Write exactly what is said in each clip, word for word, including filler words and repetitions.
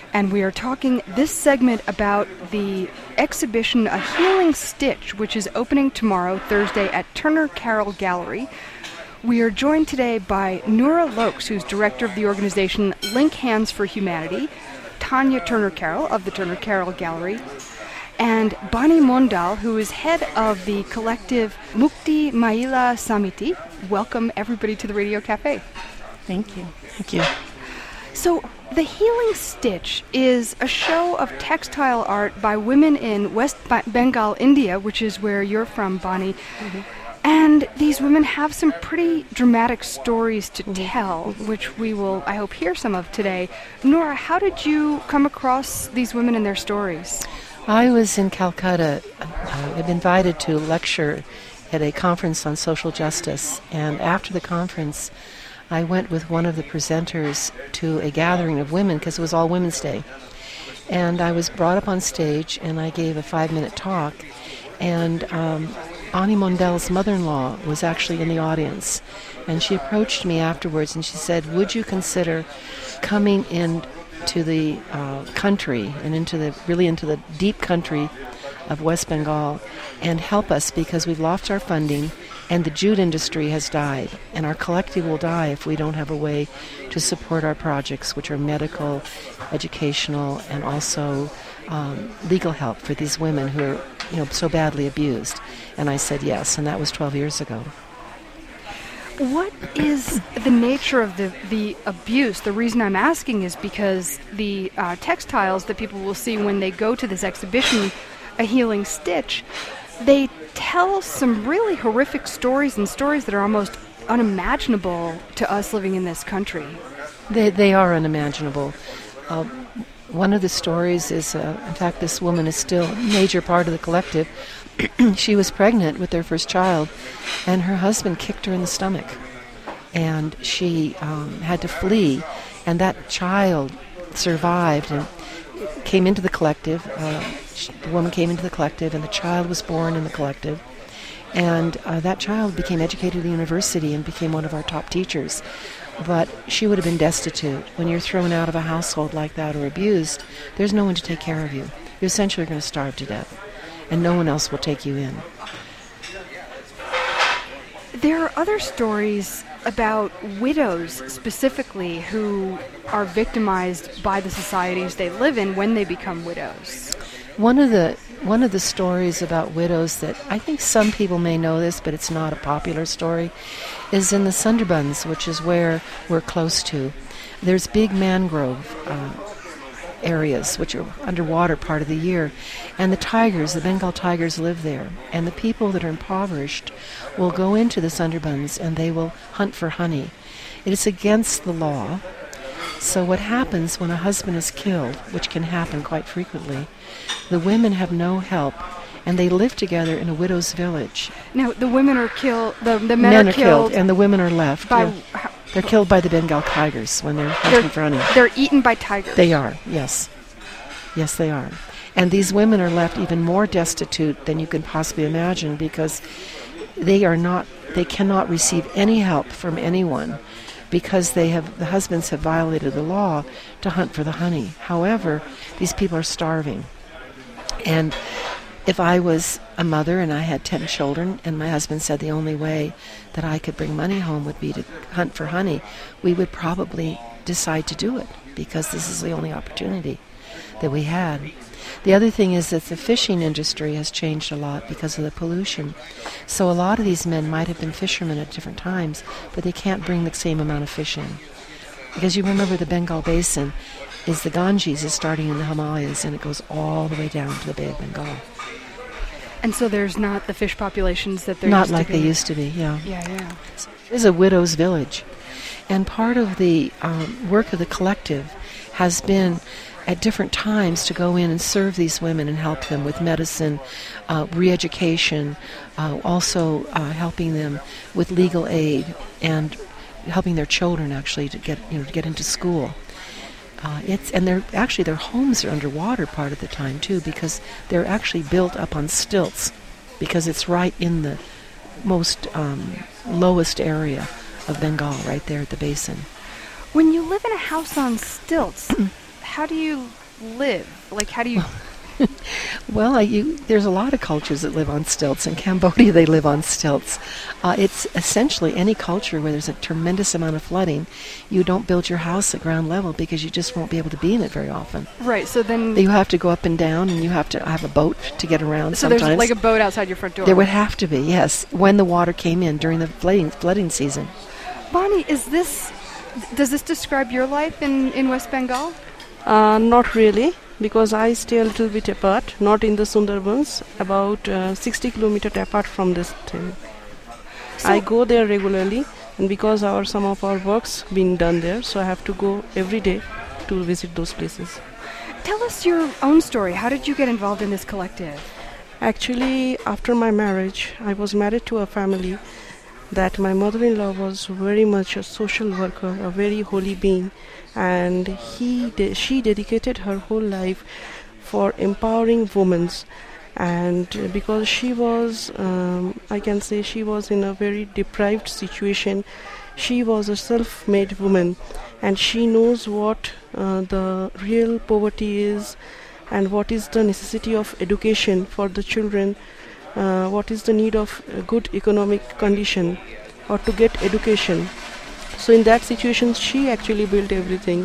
and we are talking this segment about the exhibition A Healing Stitch, which is opening tomorrow, Thursday, at Turner Carroll Gallery. We are joined today by Nora Lokes, who's director of the organization Link Hands for Humanity, Tanya Turner Carroll of the Turner Carroll Gallery, and Bani Mondal, who is head of the collective Mukti Mahila Samiti. Welcome, everybody, to the Radio Cafe. Thank you. Thank you. So, The Healing Stitch is a show of textile art by women in West ba- Bengal, India, which is where you're from, Bani. Mm-hmm. And these women have some pretty dramatic stories to mm-hmm. tell, which we will, I hope, hear some of today. Nora, how did you come across these women and their stories? I was in Calcutta. Uh, I've been invited to lecture at a conference on social justice, and after the conference, I went with one of the presenters to a gathering of women because it was all Women's Day. And I was brought up on stage, and I gave a five-minute talk, and um, Bani Mondal's mother-in-law was actually in the audience, and she approached me afterwards, and she said, would you consider coming in to the uh, country and into the really into the deep country of West Bengal and help us because we've lost our funding and the jute industry has died, and our collective will die if we don't have a way to support our projects, which are medical, educational, and also um, legal help for these women who are, you know, so badly abused. And I said yes, and that was twelve years ago. What is the nature of the, the abuse? The reason I'm asking is because the uh, textiles that people will see when they go to this exhibition, A Healing Stitch, they tell some really horrific stories and stories that are almost unimaginable to us living in this country. They, they are unimaginable. Uh, one of the stories is, uh, in fact, this woman is still a major part of the collective. She was pregnant with their first child, and her husband kicked her in the stomach, and she um, had to flee, and that child survived and came into the collective. Uh, she, the woman came into the collective, and the child was born in the collective, and uh, that child became educated at the university and became one of our top teachers. But she would have been destitute. When you're thrown out of a household like that or abused, there's no one to take care of you. You essentially are going to starve to death, and no one else will take you in. There are other stories about widows specifically who are victimized by the societies they live in when they become widows. One of the one of the stories about widows that I think some people may know this, but it's not a popular story, is in the Sundarbans, which is where we're close to. There's big mangrove uh, areas which are underwater part of the year, and the tigers, the Bengal tigers, live there, and the people that are impoverished will go into the Sundarbans and they will hunt for honey. It is against the law. So what happens when a husband is killed, which can happen quite frequently, the women have no help, and they live together in a widow's village. Now, the women are killed, the, the men, men are, are killed, killed, and the women are left. by, Yeah. They're killed by the Bengal tigers when they're hunting for honey. They're eaten by tigers. They are, yes. Yes, they are. And these women are left even more destitute than you can possibly imagine because they are not, they cannot receive any help from anyone because they have, the husbands have violated the law to hunt for the honey. However, these people are starving. And if I was a mother and I had ten children and my husband said the only way that I could bring money home would be to hunt for honey, we would probably decide to do it because this is the only opportunity that we had. The other thing is that the fishing industry has changed a lot because of the pollution. So a lot of these men might have been fishermen at different times, but they can't bring the same amount of fish in. Because you remember the Bengal Basin is the Ganges is starting in the Himalayas and it goes all the way down to the Bay of Bengal. And so there's not the fish populations that there Not used like to be. they used to be, yeah. Yeah, yeah. It is a widow's village. And part of the um, work of the collective has been at different times to go in and serve these women and help them with medicine, uh, re-education, uh, also uh, helping them with legal aid and helping their children actually to get you know to get into school. Uh, it's and they're actually their homes are underwater part of the time too because they're actually built up on stilts because it's right in the most um, lowest area of Bengal, right there at the basin. When you live in a house on stilts, how do you live? Like, how do you... Well, I, you, there's a lot of cultures that live on stilts. In Cambodia, they live on stilts. Uh, it's essentially any culture where there's a tremendous amount of flooding. You don't build your house at ground level because you just won't be able to be in it very often. Right, so then... You have to go up and down, and you have to have a boat to get around so sometimes. there's like a boat outside your front door. There would have to be, yes, when the water came in during the flooding, flooding season. Bonnie, is this... Does this describe your life in, in West Bengal? Uh, not really, because I stay a little bit apart, not in the Sundarbans, about uh, sixty kilometers apart from this thing. So I go there regularly, and because our some of our work's being done there, so I have to go every day to visit those places. Tell us your own story. How did you get involved in this collective? Actually, after my marriage, I was married to a family that my mother-in-law was very much a social worker, a very holy being, and he de- she dedicated her whole life for empowering women. And uh, because she was, um, I can say she was in a very deprived situation, she was a self-made woman, and she knows what uh, the real poverty is and what is the necessity of education for the children, uh, what is the need of a good economic condition or to get education. So in that situation, she actually built everything,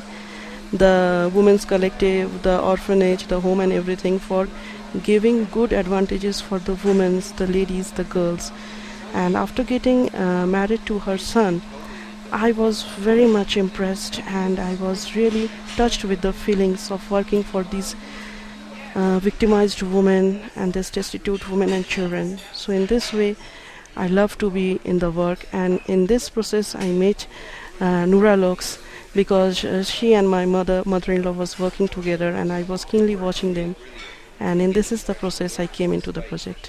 the women's collective, the orphanage, the home and everything, for giving good advantages for the women, the ladies, the girls. And after getting uh, married to her son, I was very much impressed, and I was really touched with the feelings of working for these uh, victimized women and this destitute women and children. So in this way, I love to be in the work, and in this process I met uh, Noura Lox, because uh, she and my mother, mother-in-law was working together, and I was keenly watching them. And in this is the process I came into the project.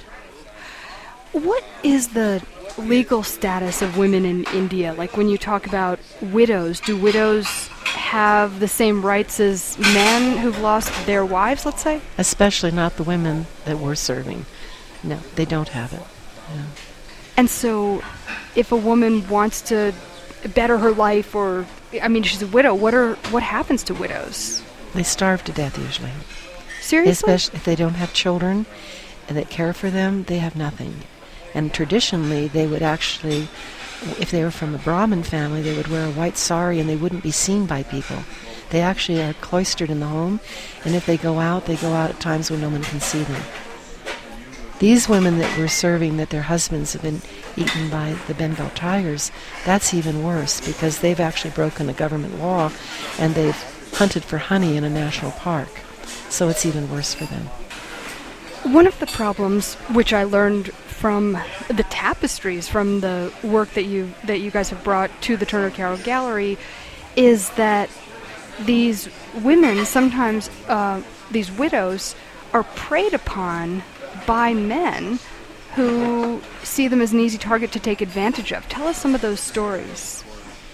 What is the legal status of women in India? Like, when you talk about widows, do widows have the same rights as men who've lost their wives, let's say? Especially not the women that we're serving. No, they don't have it. No. And so, if a woman wants to better her life, or, I mean, she's a widow, what are what happens to widows? They starve to death usually. Seriously? Especially if they don't have children that care for them, they have nothing. And traditionally, they would actually, if they were from a Brahmin family, they would wear a white sari and they wouldn't be seen by people. They actually are cloistered in the home, and if they go out, they go out at times when no one can see them. These women that we're serving, that their husbands have been eaten by the Bengal tigers, that's even worse, because they've actually broken a government law and they've hunted for honey in a national park. So it's even worse for them. One of the problems, which I learned from the tapestries, from the work that you that you guys have brought to the Turner Carroll Gallery, is that these women, sometimes uh, these widows, are preyed upon by men who see them as an easy target to take advantage of. Tell us some of those stories.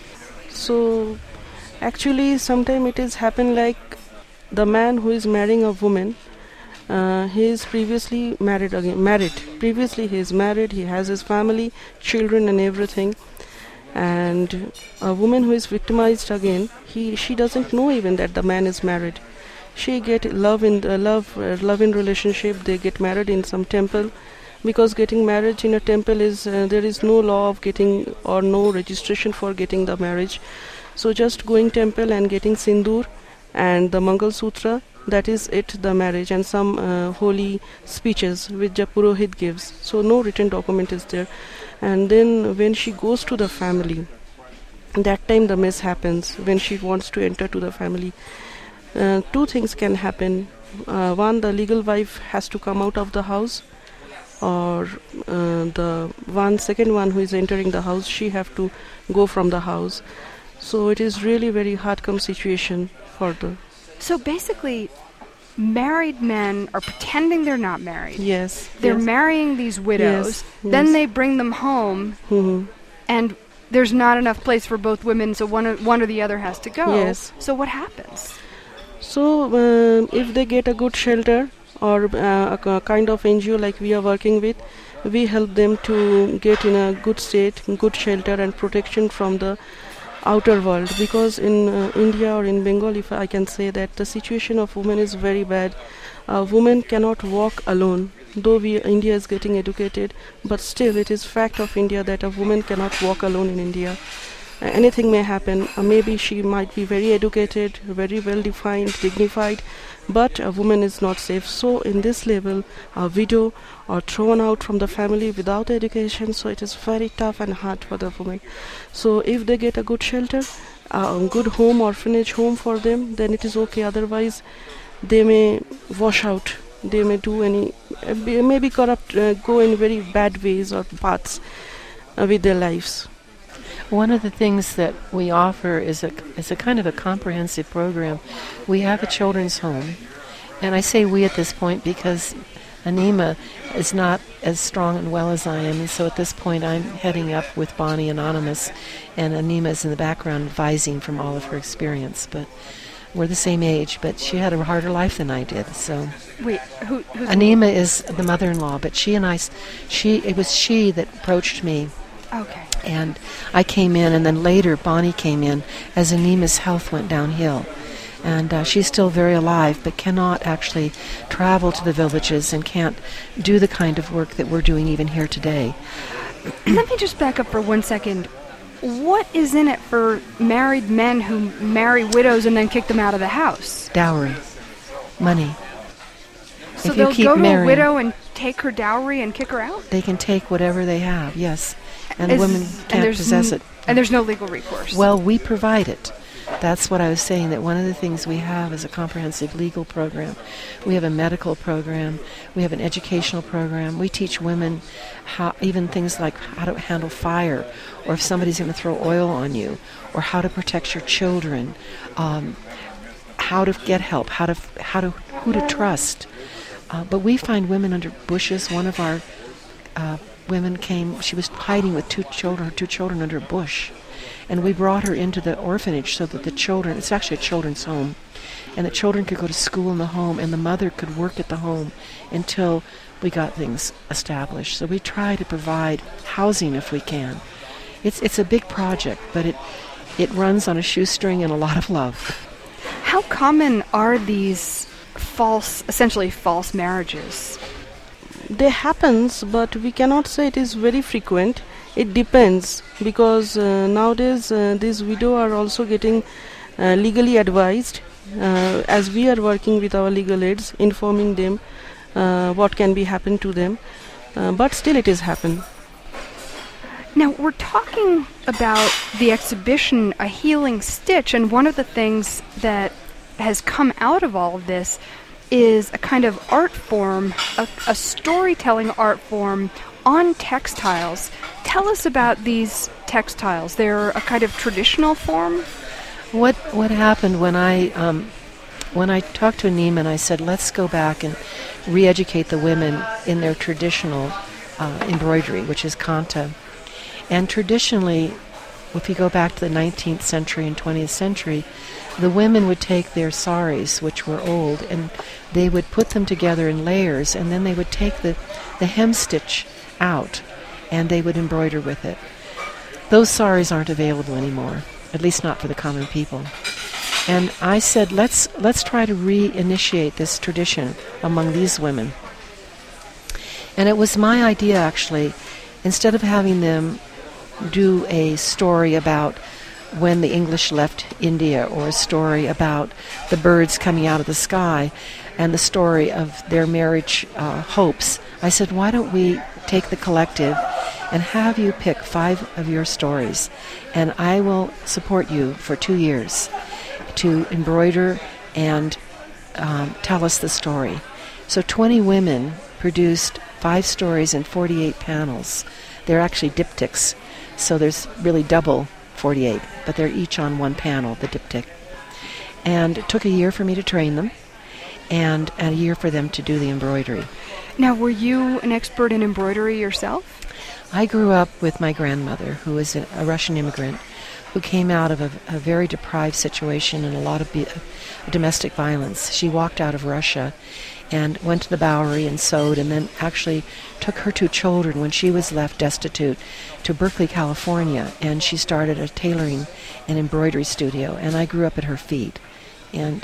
So actually sometimes it is happen like the man who is marrying a woman, uh, he is previously married again married previously he is married, he has his family, children and everything, and a woman who is victimized again, he she doesn't know even that the man is married. She get love in the love uh, love in relationship. They get married in some temple, because getting married in a temple is uh, there is no law of getting or no registration for getting the marriage. So just going temple and getting sindoor and the Mangal Sutra, that is it, the marriage, and some uh, holy speeches which the Purohit gives. So no written document is there. And then when she goes to the family, that time the mess happens. When she wants to enter to the family, Uh, two things can happen. Uh, one, the legal wife has to come out of the house, or uh, the one second one who is entering the house, she have to go from the house. So it is really very hard-come situation for the... So basically, married men are pretending they're not married. Yes. They're yes. marrying these widows. Yes, then yes. they bring them home, Mm-hmm. and there's not enough place for both women, so one or, one or the other has to go. Yes. So what happens? So uh, if they get a good shelter, or uh, a k- kind of N G O like we are working with, we help them to get in a good state, good shelter and protection from the outer world, because in uh, India or in Bengal, if I can say that the situation of women is very bad. Uh, women cannot walk alone. Though we, India is getting educated, but still it is fact of India that a woman cannot walk alone in India. Uh, anything may happen. Uh, maybe she might be very educated, very well defined, dignified, but a woman is not safe. So in this level, a widow or thrown out from the family without education, so it is very tough and hard for the woman. So if they get a good shelter, a good home, orphanage home for them, then it is okay. Otherwise, they may wash out. They may do any, uh, be, maybe corrupt, uh, go in very bad ways or paths uh, with their lives. One of the things that we offer is a is a kind of a comprehensive program. We have a children's home, and I say we at this point because Anima is not as strong and well as I am, and so at this point I'm heading up with Bonnie Anonymous, and Anima is in the background advising from all of her experience. But we're the same age, but she had a harder life than I did. So, wait, who? Who's Anima is the mother-in-law, but she and I, she it was she that approached me. Okay. And I came in, and then later Bonnie came in as Anima's health went downhill. And uh, she's still very alive, but cannot actually travel to the villages and can't do the kind of work that we're doing even here today. Let me just back up for one second. What is in it for married men who marry widows and then kick them out of the house? Dowry. Money. So if they'll you keep go to marrying, a widow and take her dowry and kick her out? They can take whatever they have, yes. And Is, women can't and possess n- it. And there's no legal recourse? Well, we provide it. That's what I was saying, that one of the things we have is a comprehensive legal program. We have a medical program. We have an educational program. We teach women how, even things like how to handle fire, or if somebody's going to throw oil on you, or how to protect your children, um, how to get help, how to how to who to trust. Uh, but we find women under bushes. One of our uh, women came. She was hiding with two children, two children under a bush. And we brought her into the orphanage so that the children, it's actually a children's home, and the children could go to school in the home, and the mother could work at the home until we got things established. So we try to provide housing if we can. It's it's a big project, but it it runs on a shoestring and a lot of love. How common are these false, essentially false marriages? They happens, but we cannot say it is very frequent. It depends, because uh, nowadays uh, these widows are also getting uh, legally advised, uh, as we are working with our legal aids, informing them uh, what can be happen to them. Uh, but still it is happen. Now, we're talking about the exhibition, A Healing Stitch, and one of the things that has come out of all of this is a kind of art form, a, a storytelling art form on textiles. Tell us about these textiles. They're a kind of traditional form? What what happened when I um, when I talked to Anima and I said, let's go back and re-educate the women in their traditional uh, embroidery, which is kanta. And traditionally, if you go back to the nineteenth century and twentieth century, the women would take their saris, which were old, and they would put them together in layers, and then they would take the, the hem stitch out, and they would embroider with it. Those saris aren't available anymore, at least not for the common people. And I said, let's let's try to reinitiate this tradition among these women. And it was my idea, actually, instead of having them do a story about when the English left India, or a story about the birds coming out of the sky, and the story of their marriage uh, hopes, I said, why don't we take the collective and have you pick five of your stories, and I will support you for two years to embroider and um, tell us the story. So twenty women produced five stories in forty-eight panels. They're actually diptychs, so there's really double forty-eight, but they're each on one panel, the diptych. And it took a year for me to train them, and a year for them to do the embroidery. Now, were you an expert in embroidery yourself? I grew up with my grandmother, who was a, a Russian immigrant, who came out of a, a very deprived situation and a lot of be- domestic violence. She walked out of Russia and went to the Bowery and sewed, and then actually took her two children when she was left destitute to Berkeley, California, and she started a tailoring and embroidery studio, and I grew up at her feet. And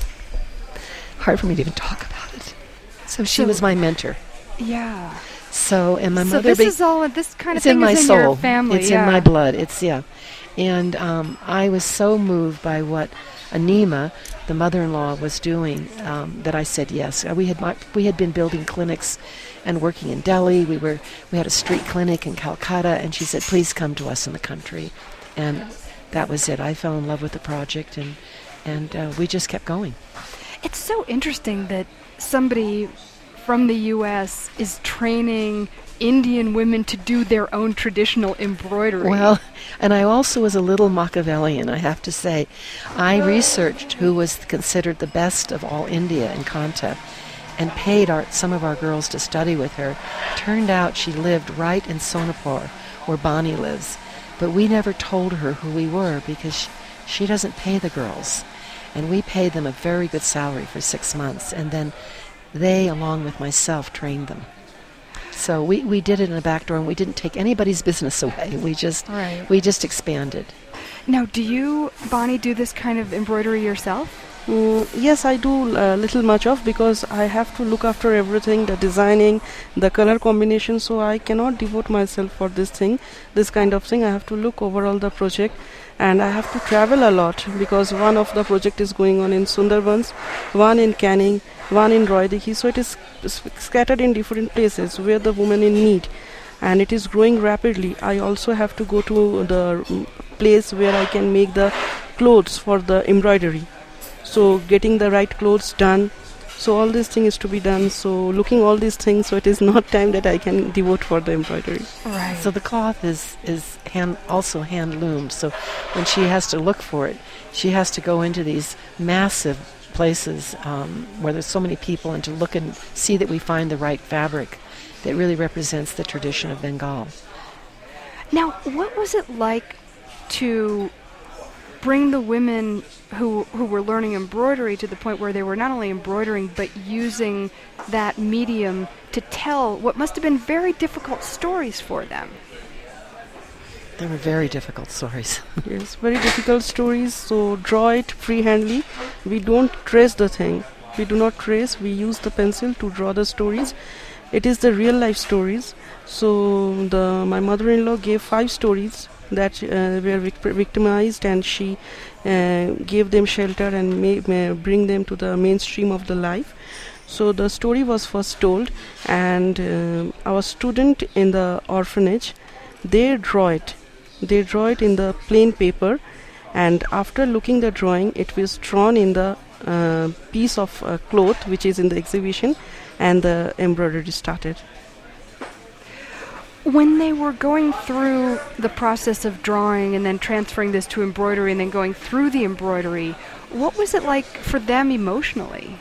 hard for me to even talk about it. So she So- was my mentor. Yeah. So, and my So mother... this be- is all, this kind of it's thing in my is in soul. your family. It's yeah. in my blood. It's, yeah. And um, I was so moved by what Anima, the mother-in-law, was doing um, that I said yes. Uh, We had my, we had been building clinics and working in Delhi. We were we had a street clinic in Calcutta, and she said, please come to us in the country. And that was it. I fell in love with the project, and, and uh, we just kept going. It's so interesting that somebody from the U S is training Indian women to do their own traditional embroidery. Well, and I also was a little Machiavellian, I have to say. I researched who was considered the best of all India in Kanta and paid our, some of our girls to study with her. Turned out she lived right in Sonapur, where Bonnie lives. But we never told her who we were because she, she doesn't pay the girls. And we paid them a very good salary for six months. And then they, along with myself, trained them. So we, we did it in a back door, and we didn't take anybody's business away. We just Right. we just expanded. Now, do you, Bonnie, do this kind of embroidery yourself? Mm, yes, I do a little much of, because I have to look after everything, the designing, the color combination, so I cannot devote myself for this thing, this kind of thing. I have to look over all the project, and I have to travel a lot, because one of the project is going on in Sundarbans, one in Canning, one in Roydiki, so it is s- scattered in different places where the woman in need, and it is growing rapidly. I also have to go to the mm, place where I can make the clothes for the embroidery. So getting the right clothes done, so all this thing is to be done. So looking all these things, so it is not time that I can devote for the embroidery. Right. So the cloth is is hand, also hand loomed. So when she has to look for it, she has to go into these massive places um, where there's so many people, and to look and see that we find the right fabric that really represents the tradition of Bengal. Now, what was it like to bring the women who who were learning embroidery to the point where they were not only embroidering but using that medium to tell what must have been very difficult stories for them? They were very difficult stories. Yes, very difficult stories. So draw it freehandly. We don't trace the thing. We do not trace. We use the pencil to draw the stories. It is the real life stories. So the my mother-in-law gave five stories that uh, were vic- victimized, and she uh, gave them shelter and may, may bring them to the mainstream of the life. So the story was first told, and uh, our student in the orphanage, they draw it. They draw it in the plain paper, and after looking the drawing, it was drawn in the uh, piece of uh, cloth which is in the exhibition, and the embroidery started. When they were going through the process of drawing and then transferring this to embroidery and then going through the embroidery, what was it like for them emotionally?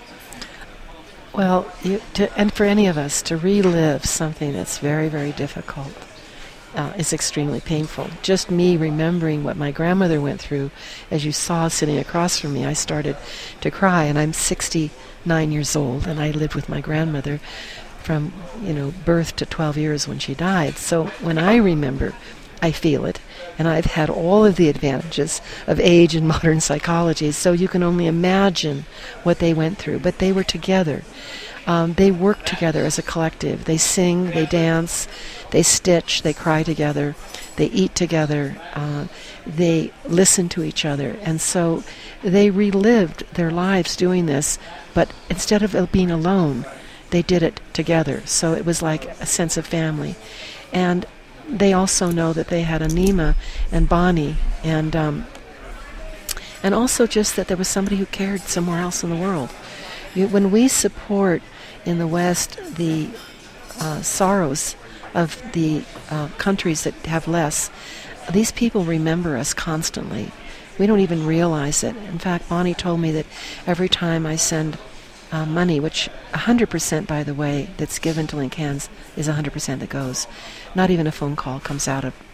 Well, you, to, and for any of us to relive something that's very, very difficult uh, is extremely painful. Just me remembering what my grandmother went through, as you saw sitting across from me, I started to cry, and I'm sixty-nine years old, and I lived with my grandmother from, you know, birth to twelve years when she died. So when I remember, I feel it, and I've had all of the advantages of age and modern psychology, so you can only imagine what they went through. But they were together. Um, they work together as a collective. They sing, they dance, they stitch, they cry together, they eat together, uh, they listen to each other. And so they relived their lives doing this, but instead of it being alone, they did it together. So it was like a sense of family. And they also know that they had Anima and Bonnie, and um, and also just that there was somebody who cared somewhere else in the world. You, when we support in the West the uh, sorrows of the uh, countries that have less, these people remember us constantly. We don't even realize it. In fact, Bonnie told me that every time I send uh, money, which one hundred percent, by the way, that's given to Link Hands is one hundred percent that goes. Not even a phone call comes out of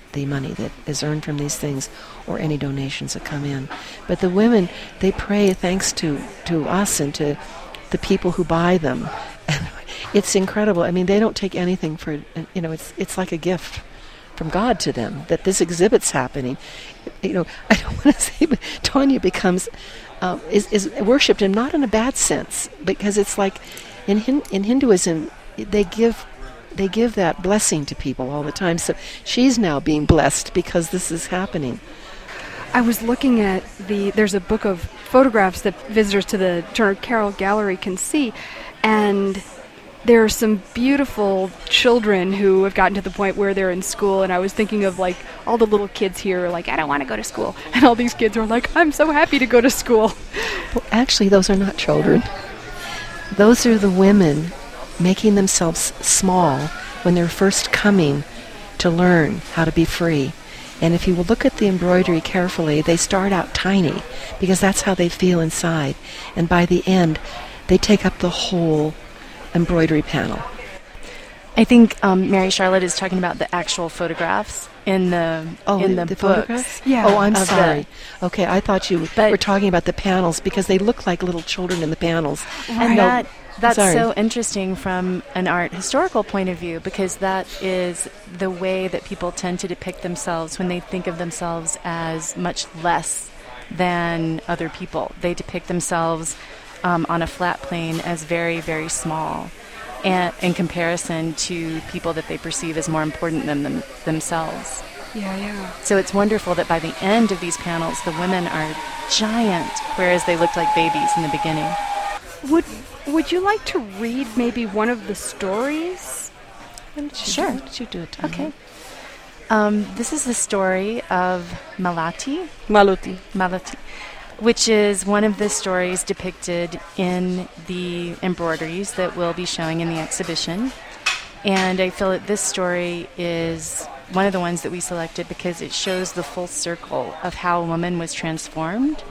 the money that is earned from these things or any donations that come in. But the women, they pray thanks to, to us and to the people who buy them. And it's incredible. I mean, they don't take anything for, you know, it's it's like a gift from God to them that this exhibit's happening. You know, I don't want to say, but Tanya becomes, uh, is, is worshipped, and not in a bad sense, because it's like in Hin- in Hinduism, they give they give that blessing to people all the time. So she's now being blessed because this is happening. I was looking at the, there's a book of photographs that visitors to the Turner Carroll Gallery can see, and there are some beautiful children who have gotten to the point where they're in school, and I was thinking of like all the little kids here are like, I don't want to go to school, and all these kids are like, I'm so happy to go to school. Well, actually, those are not children. Those are the women making themselves small when they're first coming to learn how to be free. And if you will look at the embroidery carefully, they start out tiny because that's how they feel inside. And by the end, they take up the whole embroidery panel. I think um, Mary Charlotte is talking about the actual photographs in the oh, in the, the books. photographs? Yeah. Oh, I'm Of sorry. the- Okay, I thought you But- were talking about the panels because they look like little children in the panels. And No, that that's sorry. so interesting from an art historical point of view, because that is the way that people tend to depict themselves when they think of themselves as much less than other people. They depict themselves um, on a flat plane as very, very small, and in comparison to people that they perceive as more important than them, themselves. Yeah, yeah. So it's wonderful that by the end of these panels, the women are giant, whereas they looked like babies in the beginning. Would Would you like to read maybe one of the stories? Why don't you Sure. do, why don't you do it, Tanya? Okay. Um, this is the story of Malati, Malati. Malati, which is one of the stories depicted in the embroideries that we'll be showing in the exhibition. And I feel that this story is one of the ones that we selected because it shows the full circle of how a woman was transformed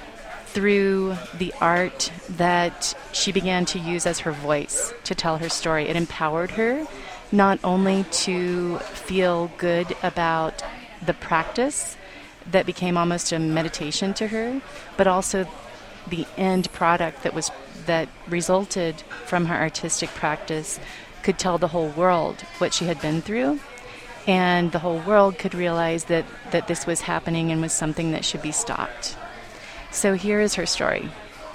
through the art that she began to use as her voice to tell her story. It empowered her not only to feel good about the practice that became almost a meditation to her, but also the end product that was that resulted from her artistic practice could tell the whole world what she had been through, and the whole world could realize that, that this was happening and was something that should be stopped. So here is her story.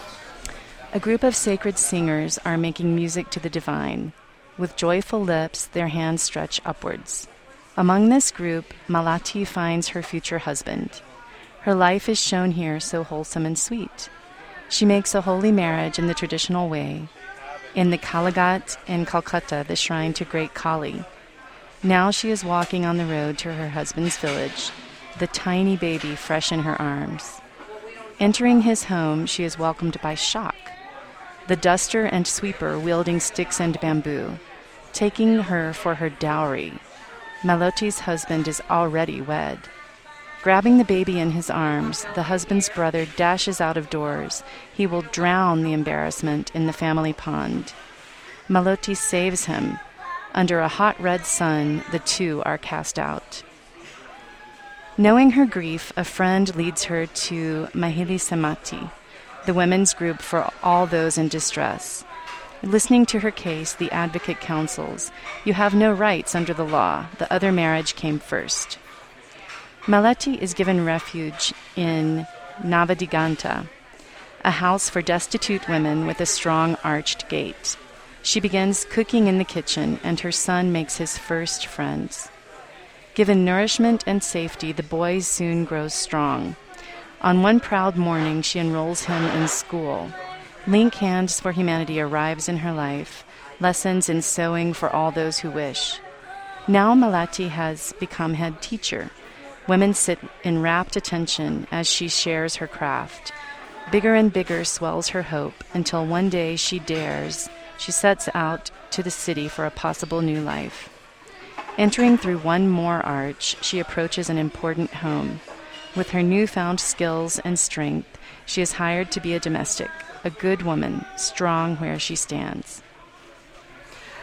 A group of sacred singers are making music to the divine. With joyful lips, their hands stretch upwards. Among this group, Malati finds her future husband. Her life is shown here so wholesome and sweet. She makes a holy marriage in the traditional way, in the Kalighat in Calcutta, the shrine to Great Kali. Now she is walking on the road to her husband's village, the tiny baby fresh in her arms. Entering his home, she is welcomed by shock. The duster and sweeper wielding sticks and bamboo, taking her for her dowry. Maloti's husband is already wed. Grabbing the baby in his arms, the husband's brother dashes out of doors. He will drown the embarrassment in the family pond. Maloti saves him. Under a hot red sun, the two are cast out. Knowing her grief, a friend leads her to Mahili Samati, the women's group for all those in distress. Listening to her case, the advocate counsels, "You have no rights under the law. The other marriage came first." Malati is given refuge in Navadiganta, a house for destitute women with a strong arched gate. She begins cooking in the kitchen, and her son makes his first friends. Given nourishment and safety, the boy soon grows strong. On one proud morning, she enrolls him in school. Link Hands for Humanity arrives in her life, lessons in sewing for all those who wish. Now Malati has become head teacher. Women sit in rapt attention as she shares her craft. Bigger and bigger swells her hope until one day she dares. She sets out to the city for a possible new life. Entering through one more arch, she approaches an important home. With her newfound skills and strength, she is hired to be a domestic, a good woman, strong where she stands.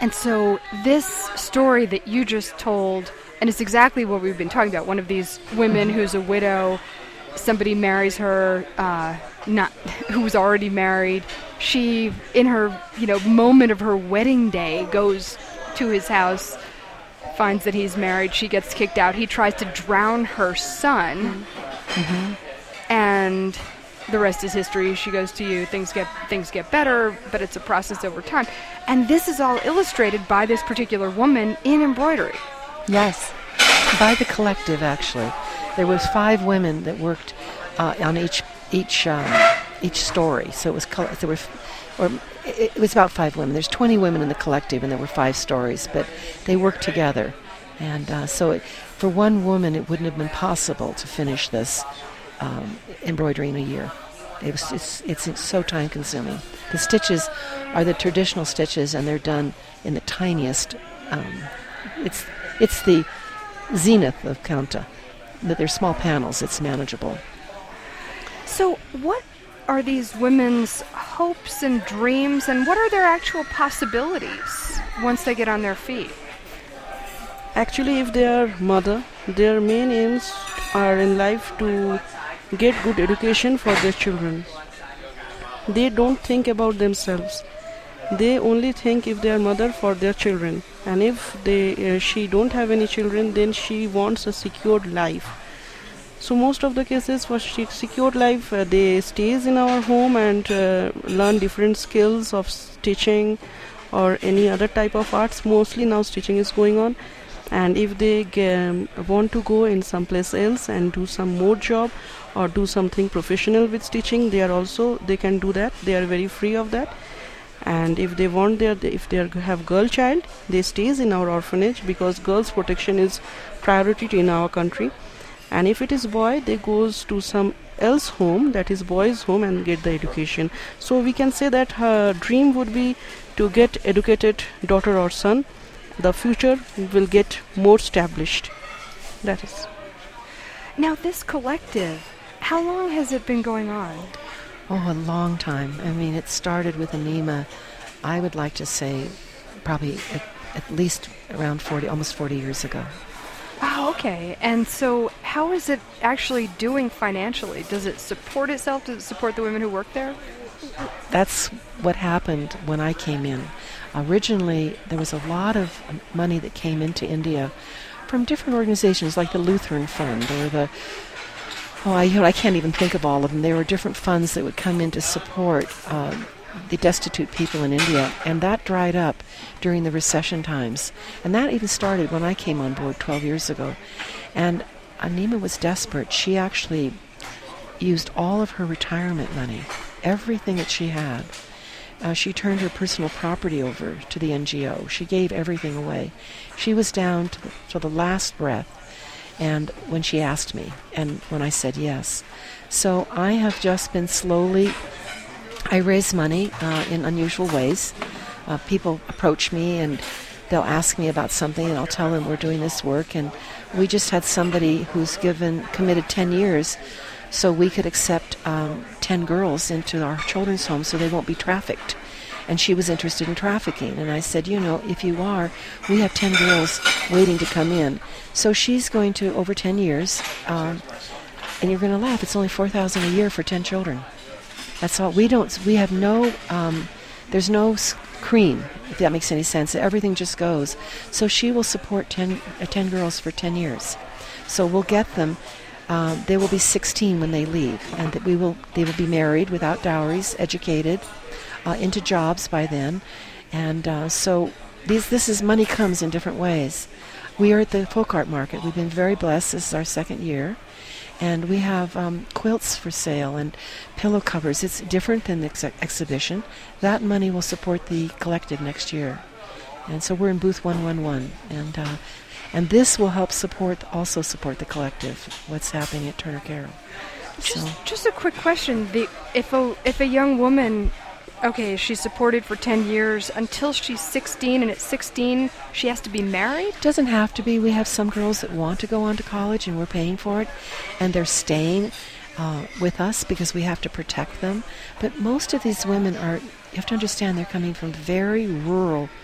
And so this story that you just told, and it's exactly what we've been talking about, one of these women who's a widow, somebody marries her, uh, not who was already married. She, in her, you know, moment of her wedding day, goes to his house, finds that he's married. She gets kicked out. He tries to drown her son, mm-hmm. and the rest is history. She goes to you. Things get things get better, but it's a process over time. And this is all illustrated by this particular woman in embroidery. Yes, by the collective, actually. There was five women that worked uh, on each each um, each story. So it was col- there were, f- or it, it was about five women. There's twenty women in the collective, and there were five stories, but they worked together. And uh, so, it, for one woman, it wouldn't have been possible to finish this um, embroidery in a year. It was it's, it's so time consuming. The stitches are the traditional stitches, and they're done in the tiniest. Um, it's it's the zenith of Kanta. That they're small panels, it's manageable. So what are these women's hopes and dreams, and what are their actual possibilities once they get on their feet? Actually, if they are mother, their main aims are in life to get good education for their children. They don't think about themselves. They only think if they are mother for their children. And if they uh, she don't have any children, then she wants a secured life. So most of the cases for she secured life, uh, they stays in our home and uh, learn different skills of stitching or any other type of arts. Mostly now stitching is going on. And if they um, want to go in someplace else and do some more job or do something professional with stitching, they are also they can do that. They are very free of that. And if they want their if they have girl child, they stays in our orphanage because girls protection is priority in our country. And if it is boy, they goes to some else home, that is boys home, and get the education. So we can say that her dream would be to get educated daughter or son. The future will get more established. That is. Now this collective, how long has it been going on? Oh, a long time. I mean, it started with Anima, I would like to say, probably at, at least around forty, almost forty years ago. Oh, okay. And so how is it actually doing financially? Does it support itself? Does it support the women who work there? That's what happened when I came in. Originally, there was a lot of money that came into India from different organizations like the Lutheran Fund or the Oh, I, you know, I can't even think of all of them. There were different funds that would come in to support uh, the destitute people in India, and that dried up during the recession times. And that even started when I came on board twelve years ago. And Anima was desperate. She actually used all of her retirement money, everything that she had. Uh, she turned her personal property over to the N G O. She gave everything away. She was down to the, to the last breath. And when she asked me, and when I said yes. So I have just been slowly, I raise money uh, in unusual ways. Uh, people approach me and they'll ask me about something and I'll tell them we're doing this work. And we just had somebody who's given, committed ten years so we could accept um, ten girls into our children's home so they won't be trafficked. And she was interested in trafficking. And I said, you know, if you are, we have ten girls waiting to come in. So she's going to, over ten years, um, and you're going to laugh, it's only four thousand dollars a year for ten children. That's all. We don't, we have no, um, there's no cream, if that makes any sense. Everything just goes. So she will support ten, uh, ten girls for ten years. So we'll get them. Um, they will be sixteen when they leave. And that we will, they will be married without dowries, educated. Uh, into jobs by then, and uh, so these this is money comes in different ways. We are at the folk art market. We've been very blessed. This is our second year, and we have um, quilts for sale and pillow covers. It's different than the ex- exhibition. That money will support the collective next year, and so we're in booth one one one, and uh, and this will help support also support the collective. What's happening at Turner Carroll? Just, so. just a quick question: the, if a if a young woman Okay, she's supported for ten years until she's sixteen, and at sixteen, she has to be married? Doesn't have to be. We have some girls that want to go on to college, and we're paying for it, and they're staying uh, with us because we have to protect them. But most of these women are, you have to understand, they're coming from very rural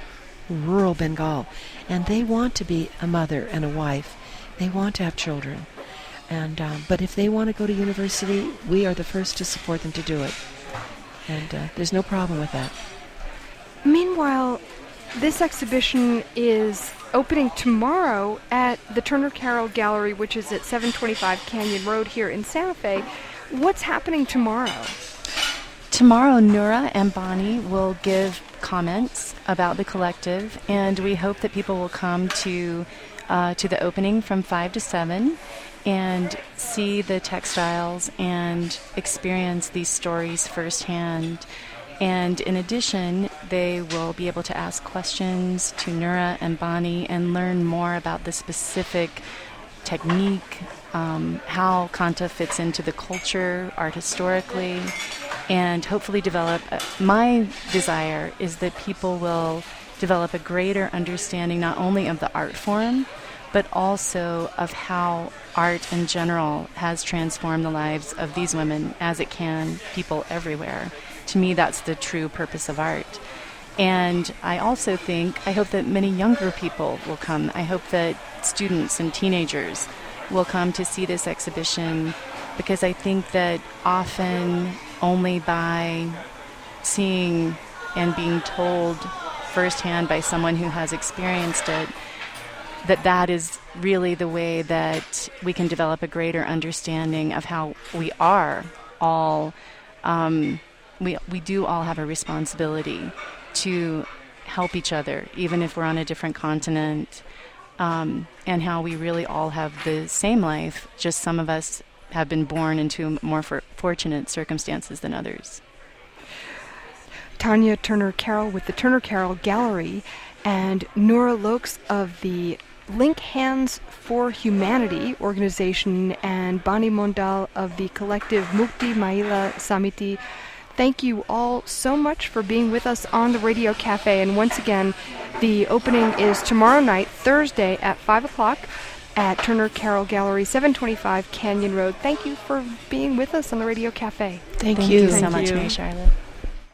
rural Bengal, and they want to be a mother and a wife. They want to have children. And um, but if they want to go to university, we are the first to support them to do it. And uh, there's no problem with that. Meanwhile, this exhibition is opening tomorrow at the Turner Carroll Gallery, which is at seven twenty-five Canyon Road here in Santa Fe. What's happening tomorrow? Tomorrow, Noura and Bonnie will give comments about the collective, and we hope that people will come to uh, to the opening from five to seven and see the textiles and experience these stories firsthand. And in addition, they will be able to ask questions to Noura and Bonnie and learn more about the specific technique, um, how Kanta fits into the culture, art historically, and hopefully develop. Uh, my desire is that people will develop a greater understanding not only of the art form, but also of how art in general has transformed the lives of these women, as it can people everywhere. To me, that's the true purpose of art. And I also think, I hope that many younger people will come. I hope that students and teenagers will come to see this exhibition, because I think that often only by seeing and being told firsthand by someone who has experienced it, that that is really the way that we can develop a greater understanding of how we are all um, We we do all have a responsibility to help each other, even if we're on a different continent, um, and how we really all have the same life, just some of us have been born into more for fortunate circumstances than others. Tanya Turner Carroll with the Turner Carroll Gallery, and Noura Lokes of the Link Hands for Humanity organization, and Bonnie Mondal of the collective Mukti Mahila Samiti. Thank you all so much for being with us on the Radio Cafe. And once again, the opening is tomorrow night, Thursday at five o'clock at Turner Carroll Gallery, seven twenty-five Canyon Road. Thank you for being with us on the Radio Cafe. Thank, Thank you. you so Thank much, you. Mary Charlotte.